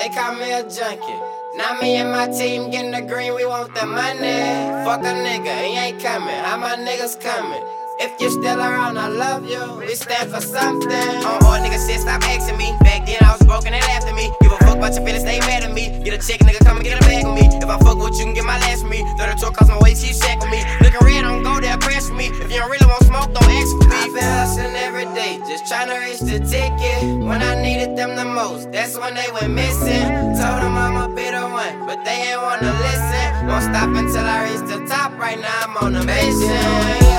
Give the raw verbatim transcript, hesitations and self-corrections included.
they call me a junkie. Now me and my team getting the green, we want the money. Fuck a nigga, he ain't coming, how my niggas coming? If you still around, I love you, we stand for something. On all niggas shit, stop asking me. Back then I was broken, they laughed at me. Give a fuck about your feelings, they mad at me. Get a chick, nigga, come and get a bag with me. If I fuck with you, can get my last with me. Throw the tour, cause my waist, she shack with me. Looking red, don't go there, crash with me. If you don't really want smoke, don't ask for me. I've been hustling every day, just tryna reach the ticket. When I needed them the most, that's when they went missing. Told them I'ma be the one, but they ain't wanna listen. Won't stop until I reach the top, right now I'm on a mission.